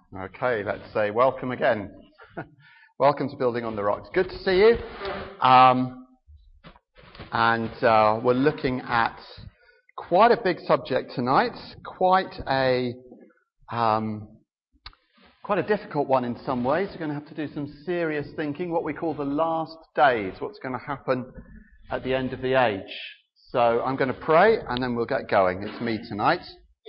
Okay, let's say welcome again. Welcome to Building on the Rocks. Good to see you. We're looking at quite a big subject tonight. Quite a difficult one in some ways. We're going to have to do some serious thinking. What we call the last days. What's going to happen at the end of the age. So I'm going to pray and then we'll get going. It's me tonight.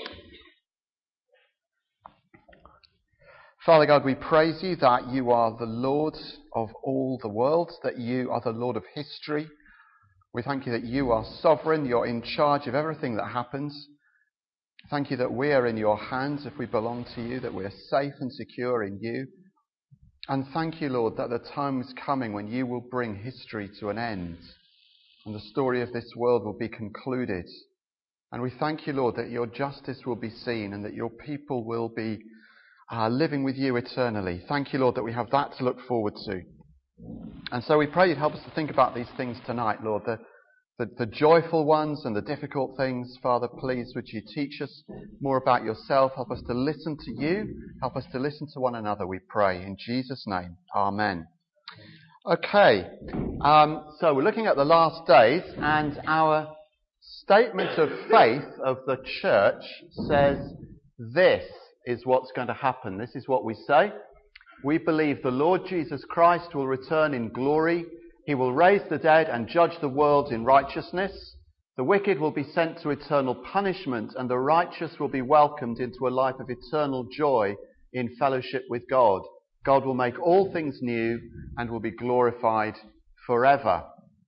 Father God, we praise you that you are the Lord of all the world, that you are the Lord of history. We thank you that you are sovereign, you're in charge of everything that happens. Thank you that we are in your hands if we belong to you, that we are safe and secure in you. And thank you, Lord, that the time is coming when you will bring history to an end and the story of this world will be concluded. And we thank you, Lord, that your justice will be seen and that your people will be living with you eternally. Thank you, Lord, that we have that to look forward to. And so we pray you'd help us to think about these things tonight, Lord, the joyful ones and the difficult things. Father, please would you teach us more about yourself, help us to listen to you, help us to listen to one another, we pray. In Jesus' name, amen. Okay, so we're looking at the last days, and our statement of faith of the church says this is what's going to happen. This is what we say. We believe the Lord Jesus Christ will return in glory. He will raise the dead and judge the world in righteousness. The wicked will be sent to eternal punishment, and the righteous will be welcomed into a life of eternal joy in fellowship with God. God will make all things new and will be glorified forever.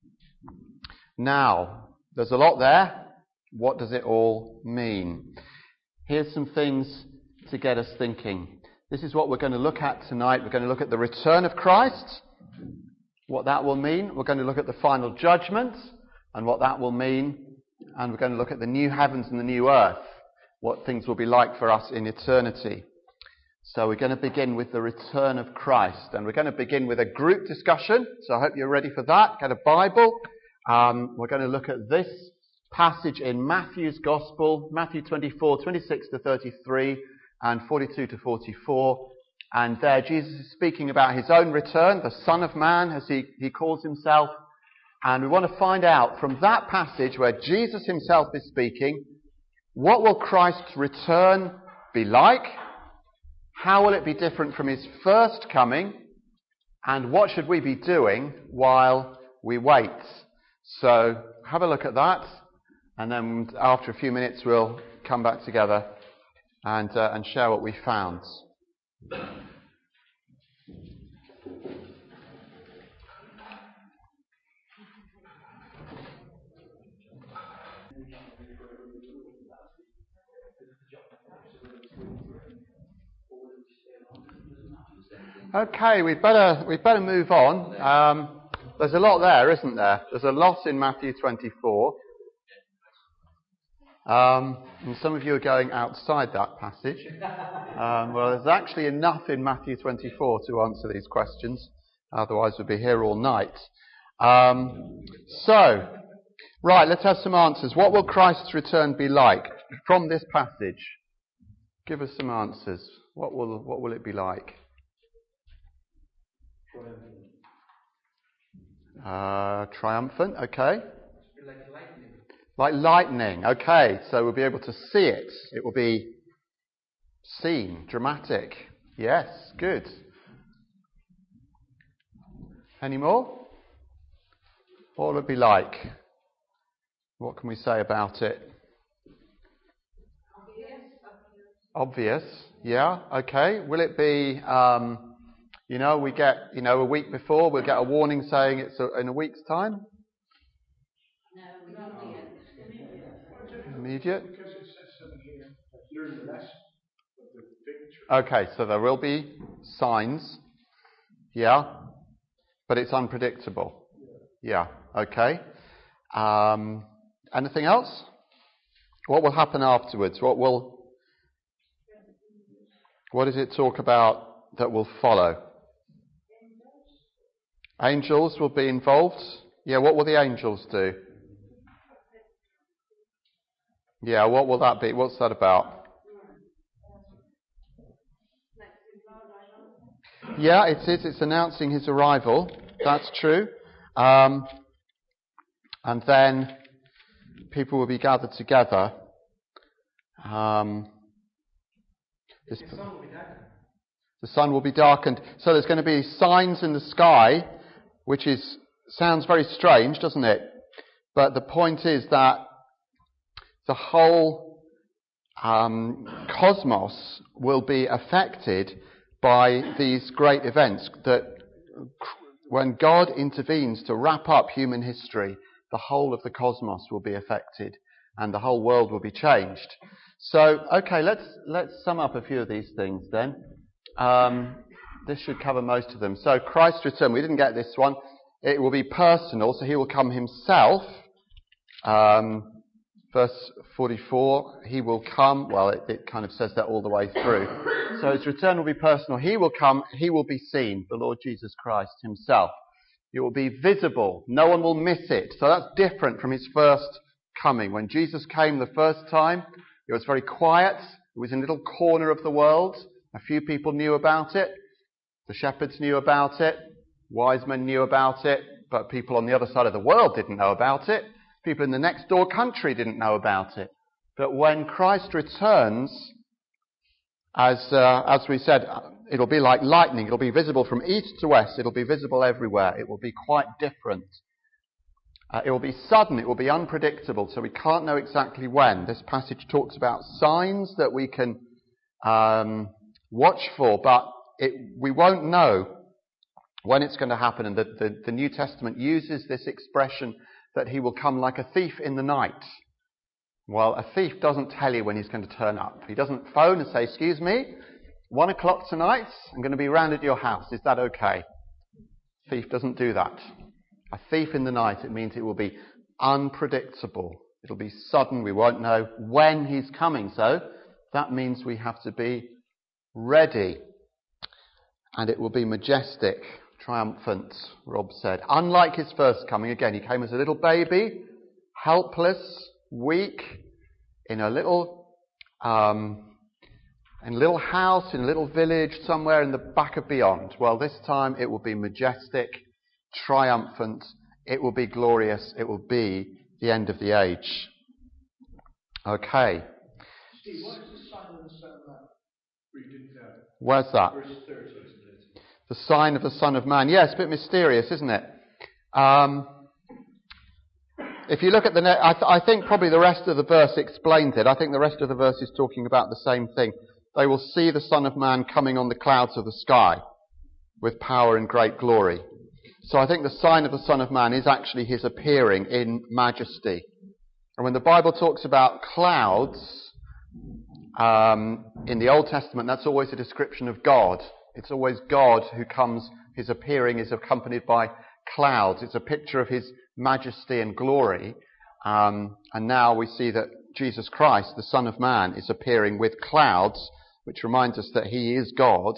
Now, there's a lot there. What does it all mean? Here's some things to get us thinking. This is what we're going to look at tonight. We're going to look at the return of Christ, what that will mean. We're going to look at the final judgment and what that will mean. And we're going to look at the new heavens and the new earth, what things will be like for us in eternity. So we're going to begin with the return of Christ. And we're going to begin with a group discussion. So I hope you're ready for that. Get a Bible. We're going to look at this passage in Matthew's Gospel, Matthew 24, 26 to 33. And 42 to 44. And there Jesus is speaking about his own return, the Son of Man, as he calls himself. And we want to find out from that passage where Jesus himself is speaking, what will Christ's return be like? How will it be different from his first coming? And what should we be doing while we wait? So have a look at that. And then after a few minutes we'll come back together and share what we found. Okay, we'd better move on. There's a lot there, isn't there? There's a lot in Matthew 24. And some of you are going outside that passage. Well, there's actually enough in Matthew 24 to answer these questions. Otherwise, we'd be here all night. Right, let's have some answers. What will Christ's return be like from this passage? Give us some answers. What will it be like? Triumphant, okay. Like lightning, okay, so we'll be able to see it. It will be seen, dramatic. Yes, good. Any more? What will it be like? What can we say about it? Obvious, yeah, okay. Will it be, we get, a week before, we'll get a warning saying it's in a week's time? Immediate? Because it says something here, learn the lesson of the victory. Okay, so there will be signs. Yeah. But it's unpredictable. Yeah. Okay. Anything else? What will happen afterwards? What does it talk about that will follow? Angels will be involved. Yeah, what will the angels do? Yeah, what will that be? What's that about? Yeah, it is. It's announcing his arrival. That's true. And then people will be gathered together. The sun will be darkened. The sun will be darkened. So there's going to be signs in the sky, which sounds very strange, doesn't it? But the point is that the whole cosmos will be affected by these great events. That when God intervenes to wrap up human history, the whole of the cosmos will be affected, and the whole world will be changed. So, okay, let's sum up a few of these things then. This should cover most of them. So, Christ's return, we didn't get this one. It will be personal, so he will come himself. Verse 44, he will come. Well, it kind of says that all the way through. So his return will be personal. He will come, he will be seen, the Lord Jesus Christ himself. It will be visible. No one will miss it. So that's different from his first coming. When Jesus came the first time, it was very quiet. It was in a little corner of the world. A few people knew about it. The shepherds knew about it. Wise men knew about it. But people on the other side of the world didn't know about it. People in the next door country didn't know about it. But when Christ returns, as we said, it'll be like lightning. It'll be visible from east to west. It'll be visible everywhere. It will be quite different. It will be sudden. It will be unpredictable. So we can't know exactly when. This passage talks about signs that we can watch for, but we won't know when it's going to happen. And the New Testament uses this expression that he will come like a thief in the night. Well, a thief doesn't tell you when he's going to turn up. He doesn't phone and say, excuse me, 1 o'clock tonight, I'm going to be round at your house. Is that okay? Thief doesn't do that. A thief in the night, it means it will be unpredictable. It'll be sudden. We won't know when he's coming. So that means we have to be ready. And it will be majestic, triumphant, Rob said. Unlike his first coming, again, he came as a little baby, helpless, weak, in a little house, in a little village, somewhere in the back of beyond. Well, this time it will be majestic, triumphant, it will be glorious, it will be the end of the age. Okay. Steve, what is the sign of the Son of Man? We didn't know. Where's that? Verse 30, isn't it? The sign of the Son of Man. Yes, a bit mysterious, isn't it? If you look at I think probably the rest of the verse explains it. I think the rest of the verse is talking about the same thing. They will see the Son of Man coming on the clouds of the sky with power and great glory. So I think the sign of the Son of Man is actually his appearing in majesty. And when the Bible talks about clouds, in the Old Testament, that's always a description of God. It's always God who comes, his appearing is accompanied by clouds. It's a picture of his majesty and glory. And now we see that Jesus Christ, the Son of Man, is appearing with clouds, which reminds us that he is God.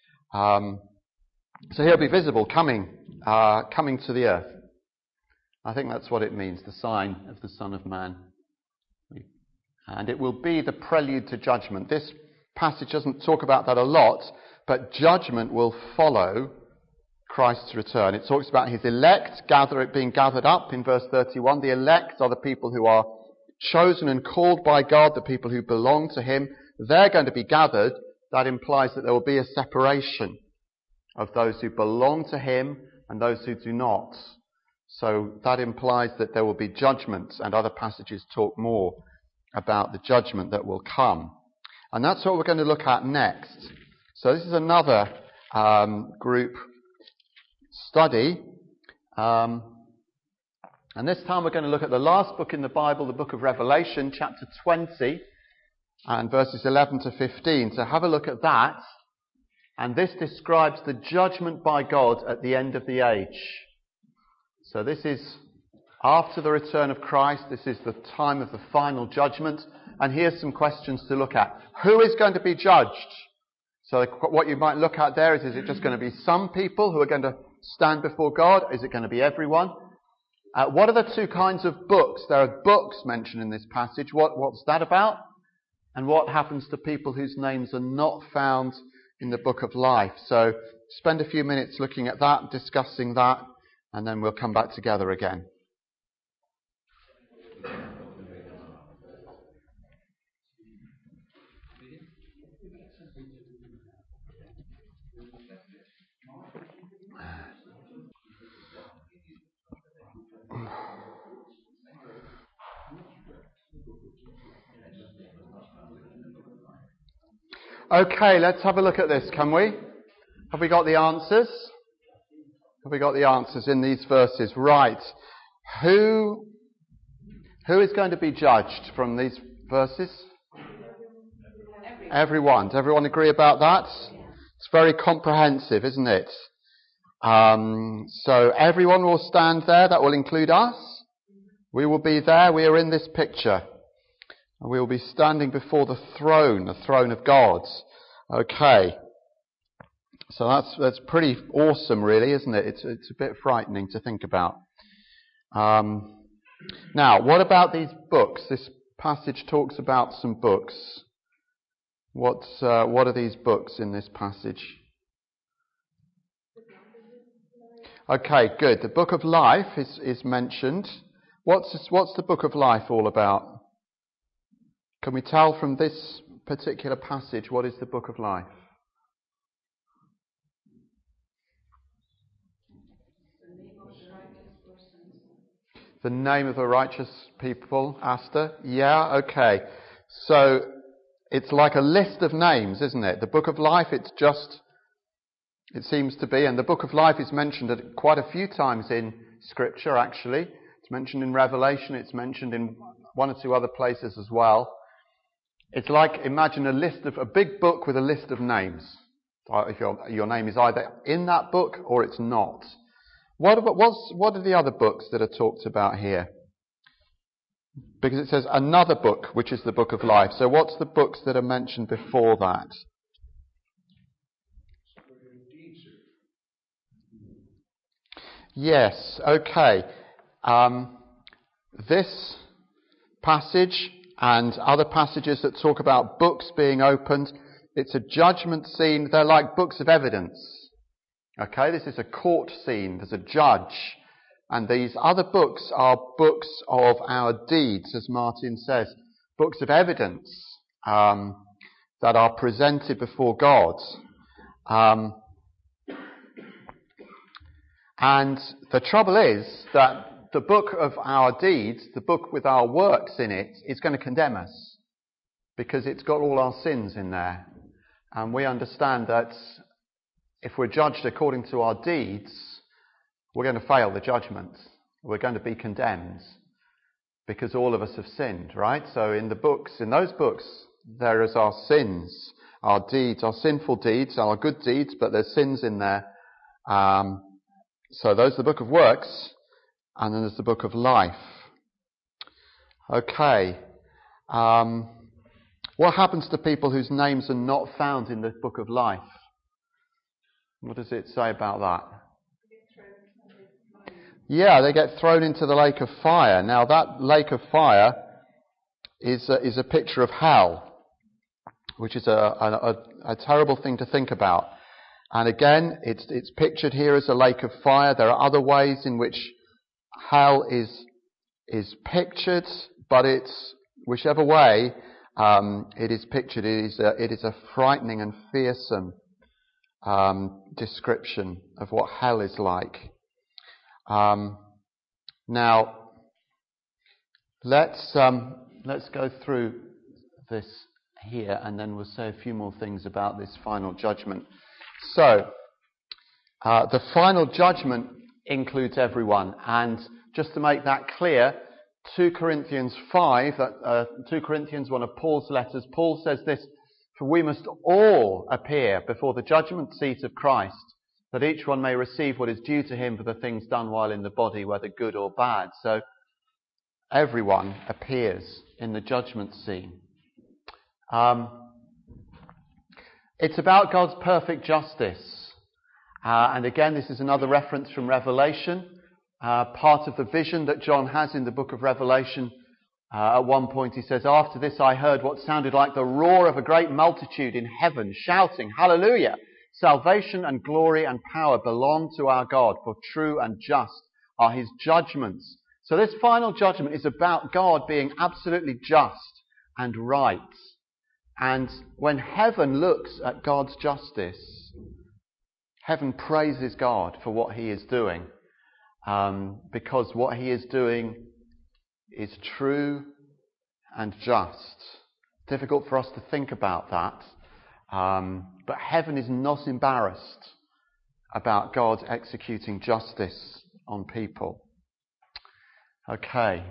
So he'll be visible, coming to the earth. I think that's what it means, the sign of the Son of Man. And it will be the prelude to judgment. This passage doesn't talk about that a lot, but judgment will follow Christ's return. It talks about his elect being gathered up in verse 31. The elect are the people who are chosen and called by God, the people who belong to him. They're going to be gathered. That implies that there will be a separation of those who belong to him and those who do not. So that implies that there will be judgment, and other passages talk more about the judgment that will come. And that's what we're going to look at next. So this is another group study. And this time we're going to look at the last book in the Bible, the book of Revelation, chapter 20, and verses 11 to 15. So have a look at that. And this describes the judgment by God at the end of the age. So this is after the return of Christ. This is the time of the final judgment. And here's some questions to look at. Who is going to be judged? So what you might look at there is it just going to be some people who are going to stand before God? Is it going to be everyone? What are the two kinds of books? There are books mentioned in this passage. What's that about? And what happens to people whose names are not found in the book of life. So spend a few minutes looking at that, discussing that, and then we'll come back together again. Okay, let's have a look at this, can we? Have we got the answers? Have we got the answers in these verses? Right. Who is going to be judged from these verses? Everyone. Does everyone agree about that? It's very comprehensive, isn't it? So everyone will stand there. That will include us. We will be there. We are in this picture. And we will be standing before the throne of God. Okay. So that's pretty awesome, really, isn't it? It's a bit frightening to think about. Now, what about these books? This passage talks about some books. What are these books in this passage? Okay, good. The book of life is mentioned. What's the book of life all about? Can we tell from this particular passage what is the book of life? The name of the righteous people, Asta? Yeah, okay. So it's like a list of names, isn't it? The book of life, it seems to be, and the book of life is mentioned quite a few times in Scripture, actually. It's mentioned in Revelation, it's mentioned in one or two other places as well. It's like, imagine a big book with a list of names. If your name is either in that book or it's not. What are the other books that are talked about here? Because it says another book, which is the book of life. So what's the books that are mentioned before that? Yes, okay. This passage and other passages that talk about books being opened, it's a judgment scene. They're like books of evidence. Okay, this is a court scene. There's a judge. And these other books are books of our deeds, as Martin says. Books of evidence that are presented before God. And the trouble is that the book of our deeds, the book with our works in it, is going to condemn us. Because it's got all our sins in there. And we understand that if we're judged according to our deeds, we're going to fail the judgment. We're going to be condemned. Because all of us have sinned, right? So in those books, there is our sins, our deeds, our sinful deeds, our good deeds, but there's sins in there. So those are the book of works, and then there's the book of life. Okay. What happens to people whose names are not found in the book of life? What does it say about that? Yeah, they get thrown into the lake of fire. Now that lake of fire is a picture of hell, which is a terrible thing to think about. And again, it's pictured here as a lake of fire. There are other ways in which hell is pictured, but it's whichever way it is pictured, it is a frightening and fearsome description of what hell is like. Now, let's go through this here, and then we'll say a few more things about this final judgment. So, the final judgment includes everyone, and just to make that clear, 2 Corinthians 5, 2 Corinthians, one of Paul's letters, Paul says this: "For we must all appear before the judgment seat of Christ, that each one may receive what is due to him for the things done while in the body, whether good or bad." So everyone appears in the judgment scene. It's about God's perfect justice. And again, this is another reference from Revelation. Part of the vision that John has in the book of Revelation At one point he says, "After this I heard what sounded like the roar of a great multitude in heaven, shouting, 'Hallelujah! Salvation and glory and power belong to our God, for true and just are his judgments.'" So this final judgment is about God being absolutely just and right. And when heaven looks at God's justice, heaven praises God for what he is doing, because what he is doing is true and just. Difficult for us to think about that, but heaven is not embarrassed about God executing justice on people. Okay.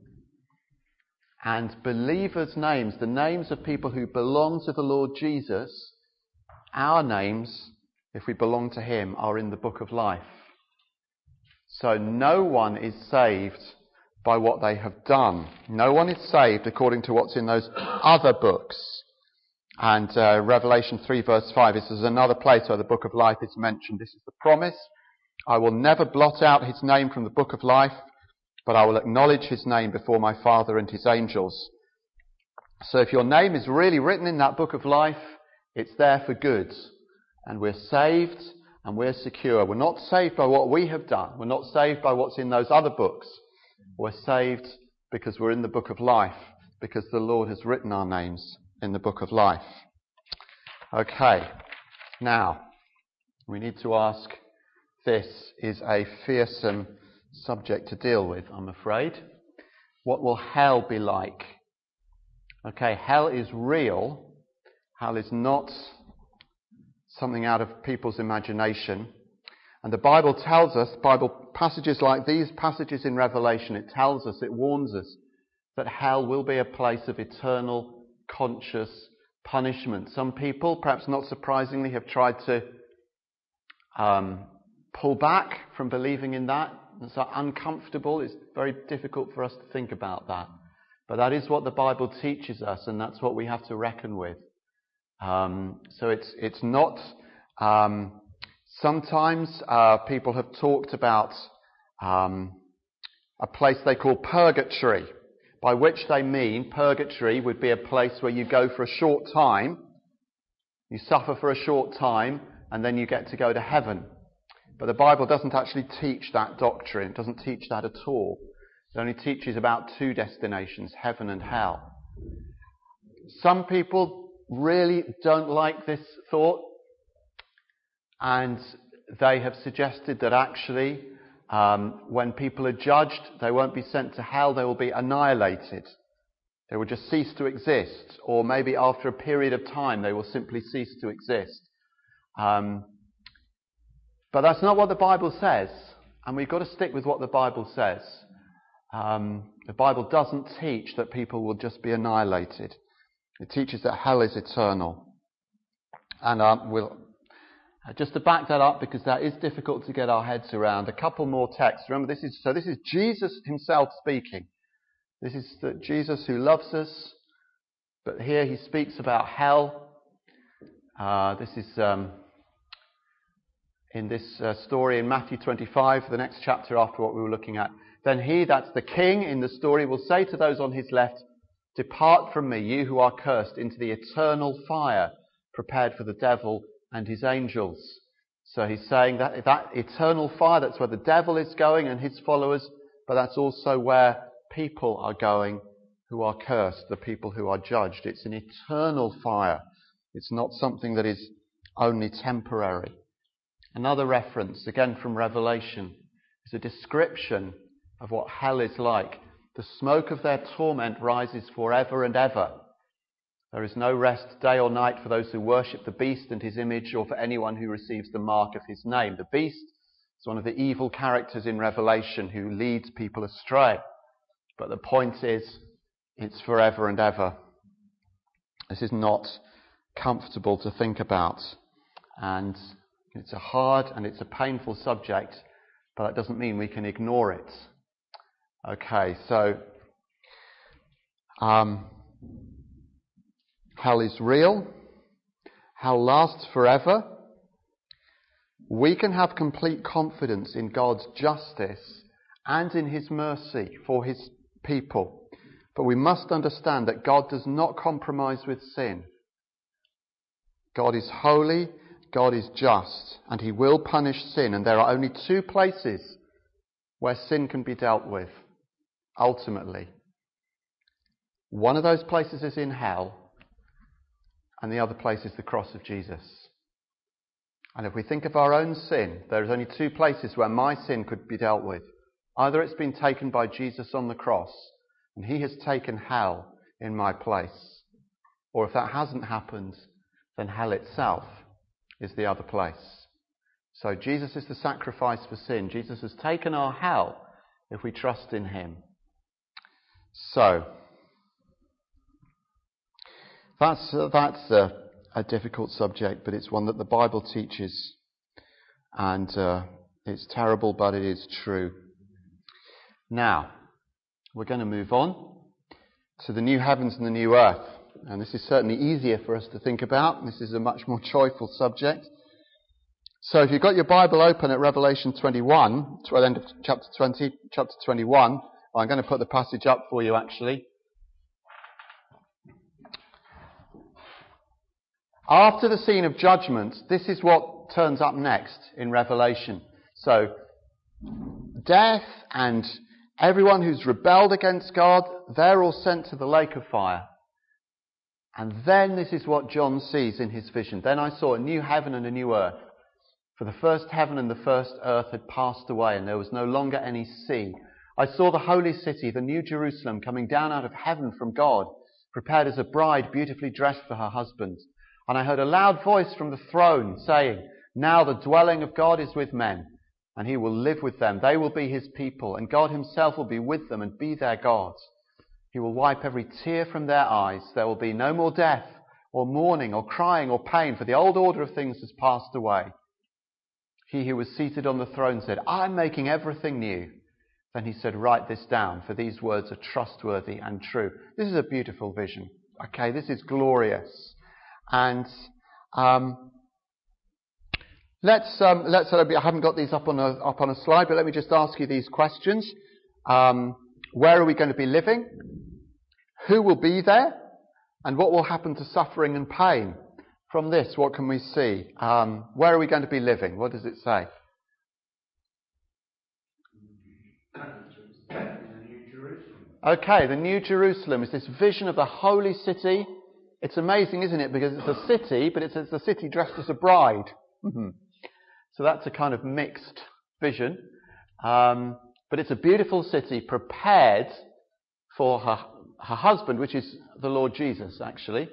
And believers' names, the names of people who belong to the Lord Jesus, our names, if we belong to him, are in the book of life. So no one is saved by what they have done. No one is saved according to what's in those other books. And Revelation 3 verse 5, this is another place where the book of life is mentioned. This is the promise. "I will never blot out his name from the book of life, but I will acknowledge his name before my Father and his angels." So if your name is really written in that book of life, it's there for good. And we're saved and we're secure. We're not saved by what we have done. We're not saved by what's in those other books. We're saved because we're in the book of life, because the Lord has written our names in the book of life. Okay, now, we need to ask, this is a fearsome subject to deal with, I'm afraid. What will hell be like? Okay, hell is real. Hell is not something out of people's imagination. And the Bible tells us, Bible passages like these passages in Revelation, it tells us, it warns us that hell will be a place of eternal, conscious punishment. Some people, perhaps not surprisingly, have tried to pull back from believing in that. It's uncomfortable. It's very difficult for us to think about that. But that is what the Bible teaches us, and that's what we have to reckon with. So it's not... Sometimes people have talked about a place they call purgatory, by which they mean purgatory would be a place where you go for a short time, you suffer for a short time, and then you get to go to heaven. But the Bible doesn't actually teach that doctrine. It doesn't teach that at all. It only teaches about two destinations, heaven and hell. Some people really don't like this thought, and they have suggested that actually when people are judged, they won't be sent to hell, they will be annihilated. They will just cease to exist, or maybe after a period of time they will simply cease to exist. But that's not what the Bible says, and we've got to stick with what the Bible says. The Bible doesn't teach that people will just be annihilated. It teaches that hell is eternal. And just to back that up, because that is difficult to get our heads around, a couple more texts. Remember, this is Jesus himself speaking. This is Jesus who loves us, but here he speaks about hell. This is in this story in Matthew 25, the next chapter after what we were looking at. "Then he," that's the king in the story, "will say to those on his left, 'Depart from me, you who are cursed, into the eternal fire prepared for the devil and his angels.'" So he's saying that eternal fire, that's where the devil is going and his followers, but that's also where people are going who are cursed, the people who are judged. It's an eternal fire. It's not something that is only temporary. Another reference, again from Revelation, is a description of what hell is like. "The smoke of their torment rises forever and ever. There is no rest day or night for those who worship the beast and his image, or for anyone who receives the mark of his name." The beast is one of the evil characters in Revelation who leads people astray. But the point is, it's forever and ever. This is not comfortable to think about. And it's a hard and it's a painful subject, but that doesn't mean we can ignore it. Okay, so hell is real. Hell lasts forever. We can have complete confidence in God's justice and in his mercy for his people. But we must understand that God does not compromise with sin. God is holy, God is just, and he will punish sin. And there are only two places where sin can be dealt with, ultimately. One of those places is in hell, and the other place is the cross of Jesus. And if we think of our own sin, there is only two places where my sin could be dealt with. Either it's been taken by Jesus on the cross, and he has taken hell in my place. Or if that hasn't happened, then hell itself is the other place. So Jesus is the sacrifice for sin. Jesus has taken our hell if we trust in him. So, that's a difficult subject, but it's one that the Bible teaches. And it's terrible, but it is true. Now, we're going to move on to the new heavens and the new earth. And this is certainly easier for us to think about. This is a much more joyful subject. So if you've got your Bible open at Revelation 21, to the end of chapter 20, chapter 21, I'm going to put the passage up for you actually. After the scene of judgment, this is what turns up next in Revelation. So, death and everyone who's rebelled against God, they're all sent to the lake of fire. And then this is what John sees in his vision. Then I saw a new heaven and a new earth. For the first heaven and the first earth had passed away, and there was no longer any sea. I saw the holy city, the new Jerusalem, coming down out of heaven from God, prepared as a bride beautifully dressed for her husband. And I heard a loud voice from the throne saying, "Now the dwelling of God is with men, and he will live with them. They will be his people, and God himself will be with them and be their God. He will wipe every tear from their eyes. There will be no more death, or mourning, or crying, or pain, for the old order of things has passed away." He who was seated on the throne said, "I'm making everything new." Then he said, "Write this down, for these words are trustworthy and true." This is a beautiful vision. Okay, this is glorious. And I haven't got these up on a slide, but let me just ask you these questions. Where are we going to be living? Who will be there? And what will happen to suffering and pain? From this, what can we see? Where are we going to be living? What does it say? Okay, the New Jerusalem is this vision of the holy city. It's amazing, isn't it? Because it's a city, but it's a city dressed as a bride. So that's a kind of mixed vision. But it's a beautiful city prepared for her husband, which is the Lord Jesus, actually.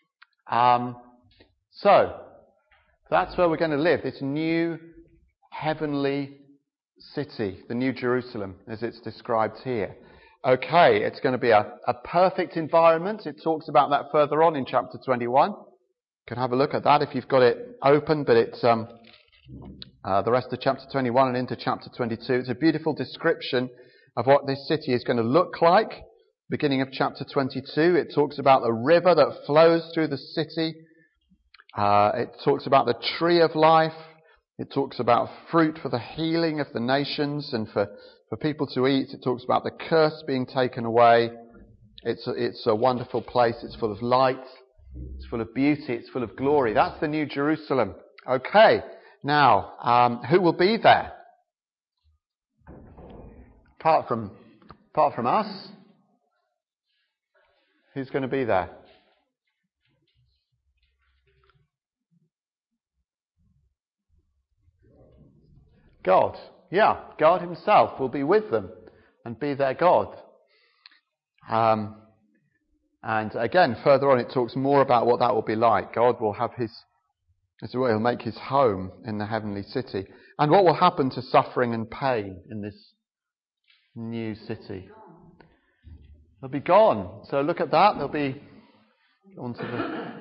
So, that's where we're going to live, this new heavenly city, the New Jerusalem, as it's described here. Okay, it's going to be a perfect environment. It talks about that further on in chapter 21. You can have a look at that if you've got it open, but it's the rest of chapter 21 and into chapter 22. It's a beautiful description of what this city is going to look like. Beginning of chapter 22, it talks about the river that flows through the city. It talks about the tree of life. It talks about fruit for the healing of the nations and for people to eat. It talks about the curse being taken away. It's a wonderful place. It's full of light. It's full of beauty. It's full of glory. That's the New Jerusalem. Okay. Now, who will be there? Apart from us, who's going to be there? God. Yeah, God himself will be with them and be their God. And again, further on, it talks more about what that will be like. God will have he'll make his home in the heavenly city. And what will happen to suffering and pain in this new city? They'll be gone. So look at that. They'll be on to the...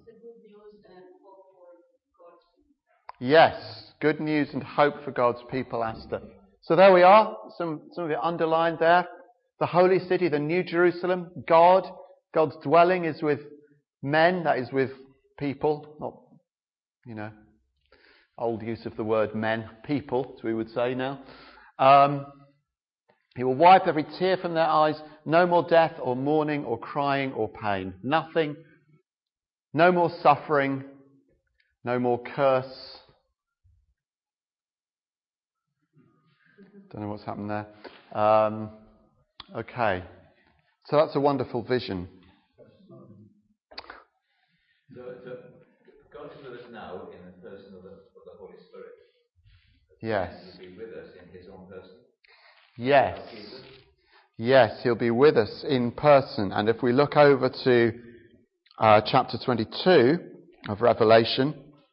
Yes. Good news and hope for God's people, Esther. So there we are. Some of it underlined there. The holy city, the New Jerusalem. God's dwelling is with men, that is with people. Not, old use of the word men, people, as we would say now. He will wipe every tear from their eyes. no more death or mourning or crying or pain. Nothing. No more suffering. No more curse. Don't know what's happened there. Okay. So that's a wonderful vision. So God is with us now in the person of the Holy Spirit. Yes. He'll be with us in his own person. Yes. Yes, he'll be with us in person. And if we look over to chapter 22 of Revelation,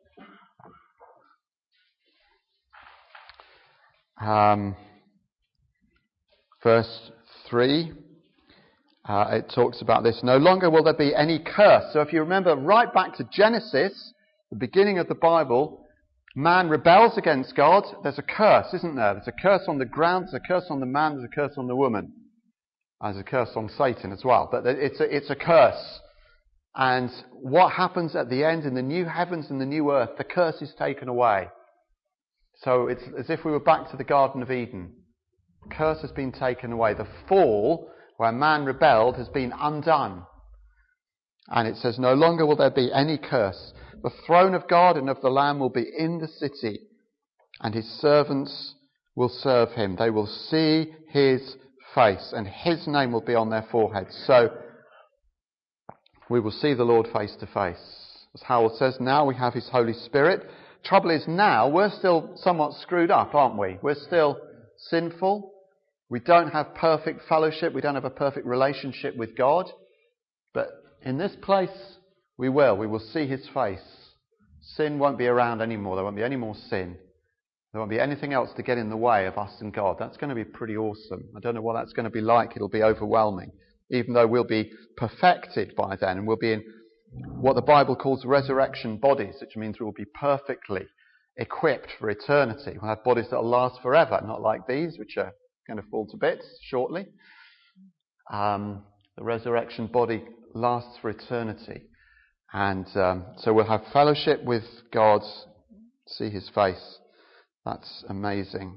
verse 3, it talks about this. No longer will there be any curse. So if you remember right back to Genesis, the beginning of the Bible, man rebels against God. There's a curse, isn't there? There's a curse on the ground, there's a curse on the man, there's a curse on the woman. There's a curse on Satan as well. But it's a curse. And what happens at the end in the new heavens and the new earth, the curse is taken away. So it's as if we were back to the Garden of Eden. The curse has been taken away. The fall, where man rebelled, has been undone. And it says, no longer will there be any curse. The throne of God and of the Lamb will be in the city, and his servants will serve him. They will see his face, and his name will be on their foreheads. So we will see the Lord face to face. As Howell says, now we have his Holy Spirit. Trouble is now we're still somewhat screwed up, aren't we? We're still sinful. We don't have perfect fellowship. We don't have a perfect relationship with God. But in this place, we will. We will see his face. Sin won't be around anymore. There won't be any more sin. There won't be anything else to get in the way of us and God. That's going to be pretty awesome. I don't know what that's going to be like. It'll be overwhelming. Even though we'll be perfected by then, and we'll be in what the Bible calls resurrection bodies, which means we'll be perfectly equipped for eternity. We'll have bodies that will last forever, not like these, which are going to fall to bits shortly. The resurrection body lasts for eternity. And so we'll have fellowship with God, see his face. That's amazing.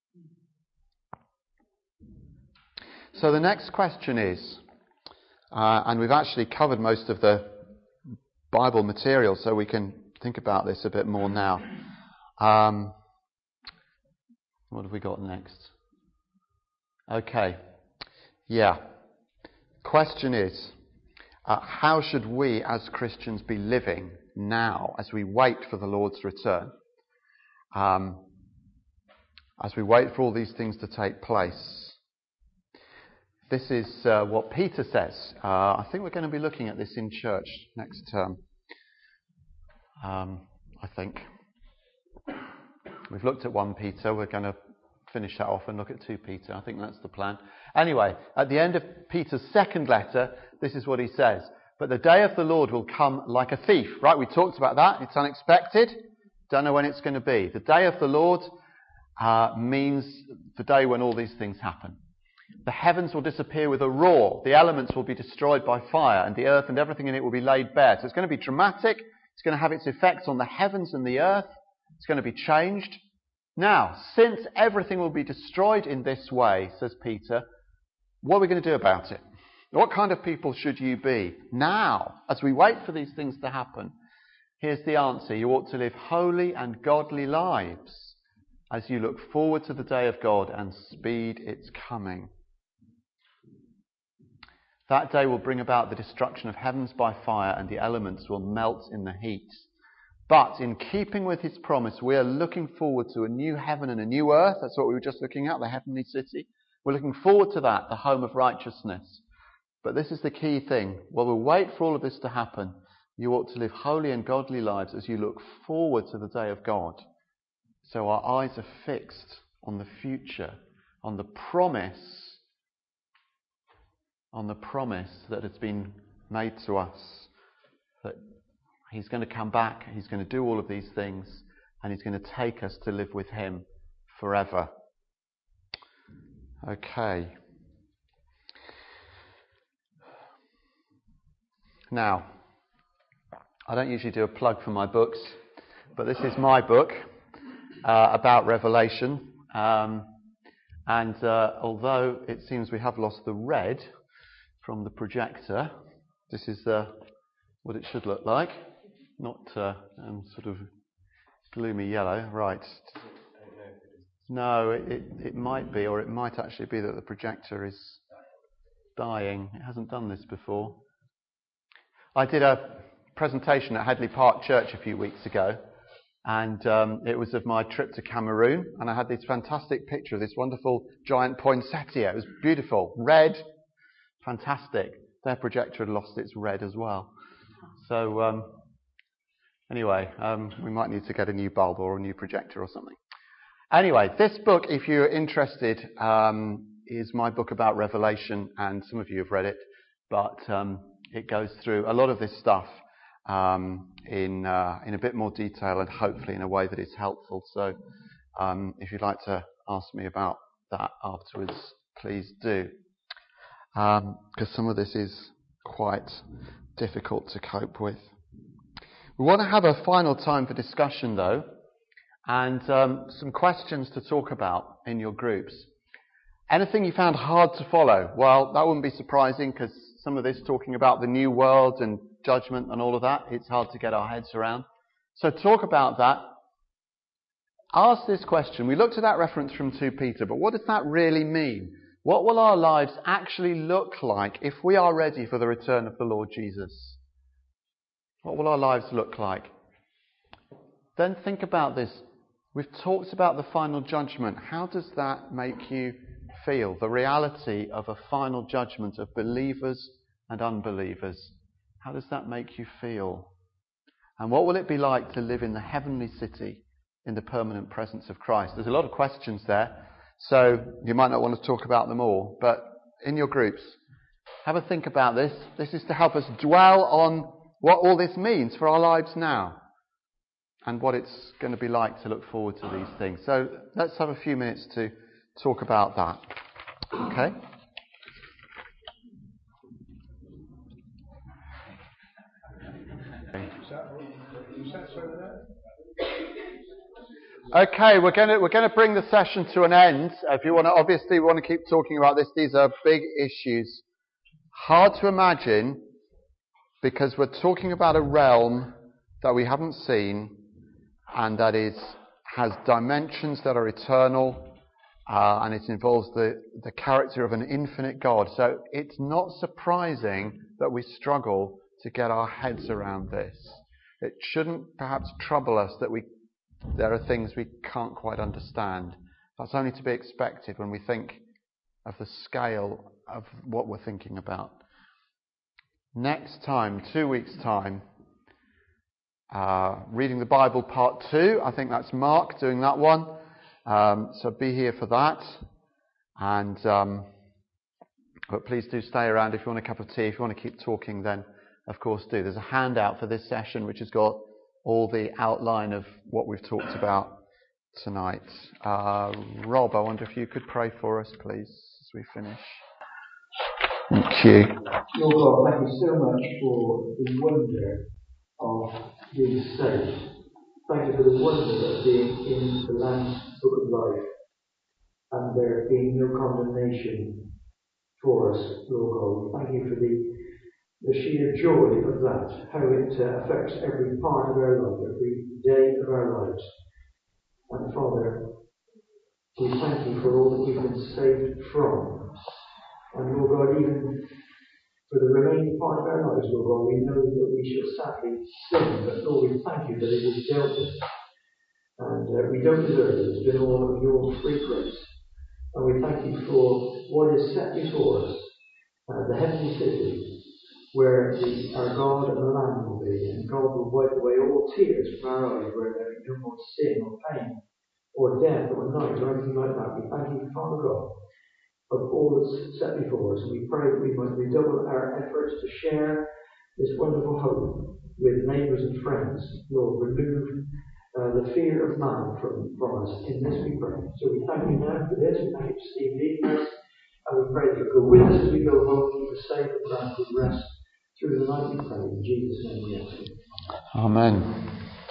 So the next question is, and we've actually covered most of the Bible material, so we can think about this a bit more now. What have we got next? Okay. Yeah. Question is, how should we as Christians be living now as we wait for the Lord's return? As we wait for all these things to take place. This is what Peter says. I think we're going to be looking at this in church next term. I think. We've looked at 1 Peter. We're going to finish that off and look at 2 Peter. I think that's the plan. Anyway, at the end of Peter's second letter, this is what he says. But the day of the Lord will come like a thief. Right, we talked about that. It's unexpected. Don't know when it's going to be. The day of the Lord means the day when all these things happen. The heavens will disappear with a roar. The elements will be destroyed by fire, and the earth and everything in it will be laid bare. So it's going to be dramatic. It's going to have its effects on the heavens and the earth. It's going to be changed. Now, since everything will be destroyed in this way, says Peter, what are we going to do about it? What kind of people should you be? Now, as we wait for these things to happen, here's the answer. You ought to live holy and godly lives as you look forward to the day of God and speed its coming. That day will bring about the destruction of heavens by fire, and the elements will melt in the heat. But in keeping with his promise, we are looking forward to a new heaven and a new earth. That's what we were just looking at, the heavenly city. We're looking forward to that, the home of righteousness. But this is the key thing. While we wait for all of this to happen, you ought to live holy and godly lives as you look forward to the day of God. So our eyes are fixed on the future, on the promise that has been made to us, that he's going to come back, he's going to do all of these things, and he's going to take us to live with him forever. Okay. Now, I don't usually do a plug for my books, but this is my book about Revelation. And although it seems we have lost the red, from the projector. This is what it should look like. Not sort of gloomy yellow. Right. No, it might be, or it might actually be that the projector is dying. It hasn't done this before. I did a presentation at Headley Park Church a few weeks ago, and it was of my trip to Cameroon, and I had this fantastic picture of this wonderful giant poinsettia. It was beautiful, red, fantastic. Their projector had lost its red as well. So anyway, we might need to get a new bulb or a new projector or something. Anyway, this book, if you're interested, is my book about Revelation, and some of you have read it, but it goes through a lot of this stuff in a bit more detail and hopefully in a way that is helpful. So if you'd like to ask me about that afterwards, please do. Because some of this is quite difficult to cope with. We want to have a final time for discussion, though, and some questions to talk about in your groups. Anything you found hard to follow? Well, that wouldn't be surprising, because some of this talking about the new world and judgment and all of that, it's hard to get our heads around. So talk about that. Ask this question. We looked at that reference from 2 Peter, but what does that really mean? What will our lives actually look like if we are ready for the return of the Lord Jesus? What will our lives look like? Then think about this. We've talked about the final judgment. How does that make you feel? The reality of a final judgment of believers and unbelievers. How does that make you feel? And what will it be like to live in the heavenly city in the permanent presence of Christ? There's a lot of questions there, so you might not want to talk about them all, but in your groups, have a think about this. This is to help us dwell on what all this means for our lives now and what it's going to be like to look forward to these things. So let's have a few minutes to talk about that. Okay? Okay, we're going to bring the session to an end. If you want to, obviously, we want to keep talking about this. These are big issues, hard to imagine, because we're talking about a realm that we haven't seen, and that has dimensions that are eternal, and it involves the character of an infinite God. So it's not surprising that we struggle to get our heads around this. It shouldn't perhaps trouble us that there are things we can't quite understand. That's only to be expected when we think of the scale of what we're thinking about. Next time, 2 weeks' time, reading the Bible part 2. I think that's Mark doing that one. So be here for that. And but please do stay around if you want a cup of tea. If you want to keep talking, then of course do. There's a handout for this session which has got all the outline of what we've talked about tonight. Rob, I wonder if you could pray for us, please, as we finish. Thank you. Lord God, thank you so much for the wonder of being saved. Thank you for the wonder of being in the Lamb's Book of Life and there being no condemnation for us, Lord God. Thank you for the sheer joy of that, how it affects every part of our life, every day of our lives. And Father, we thank you for all that we've been saved from. And Lord God, even for the remaining part of our lives, Lord God, we know that we shall sadly sin, but Lord, we thank you that it was dealt with. And we don't deserve it. It's been all of your free grace. And we thank you for what is set before us, the heavenly city, where our God and the Lamb will be, and God will wipe away all tears from our eyes, where there is no more sin or pain or death or night or anything like that. We thank you, Father God, of all that's set before us. And we pray that we might redouble our efforts to share this wonderful hope with neighbours and friends. Lord, remove the fear of man from us. In this we pray. So we thank you now for this. We thank you for Steve leading us. And we pray that you'll go with us as we go home. Keep us safe and grant good rest through the night, we pray. In Jesus' name we ask. Amen.